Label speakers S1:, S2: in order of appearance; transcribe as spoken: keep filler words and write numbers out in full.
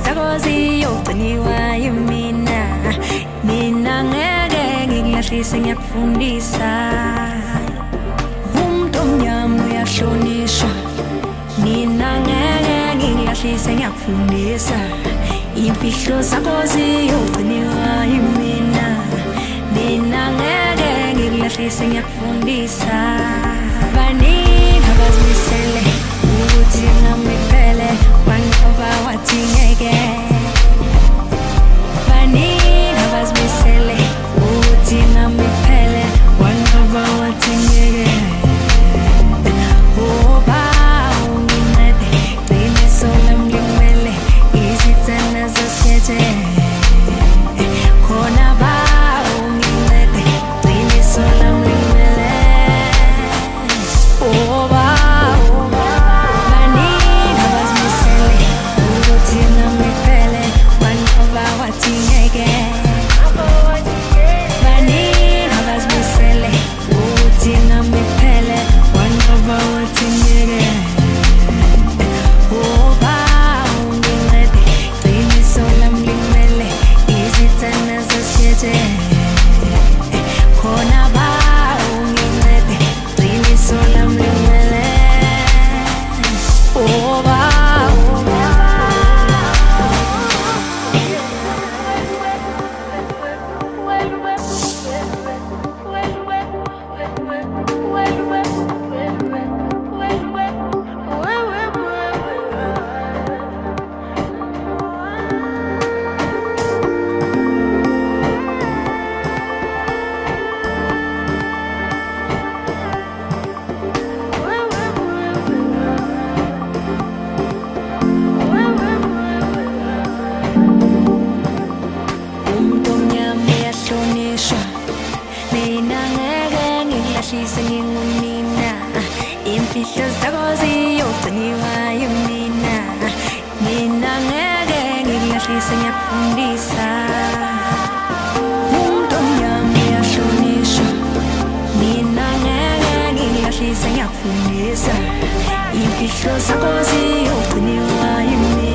S1: zakho ziyogciniwa yimina, mina ngeke ngilahlise ngiyakufundisa. Umuntu omnyama uyahlonishwa, mina ngeke ngilahlise ngiyakufundisa. Imfihlo zakho ziyogciniwa yimina, mina ngeke ngilahlise ngiyakufundisa. Baningi abazimisele ukuthi ngami kuphele, wanqoba wathi ngeke. Baningi abazimisele ukuthi ngami kuphele, wanqoba wathi ngeke. Oh Baba ungincede, qiniso lami likumele, izithanda zasikhethe. Khona Baba ungincede, qiniso lami likumele. Oh Baba, baningi abazimisele ukuthi ngami kuphele, wanqoba wathi ngeke. Baningi abazimisele ukuthi ngami kuphele, wanqoba wathi ngeke. Oh Baba ungincede, qiniso lami likumele, izithanda zasikhethe. Khona Baba ungincede, qiniso lami likumele. Oh Baba. Umuntu omnyama uyahlonishwa, mina ngeke ngilahlise ngingumina. Imfihlo zakho ziyogciniwa yimina, mina ngeke ngilahlise ngiyakufundisa. Umuntu omnyama uyahlonishwa, mina ngeke ngilahlise ngiyakufundisa. Imfihlo zakho ziyogciniwa yimina.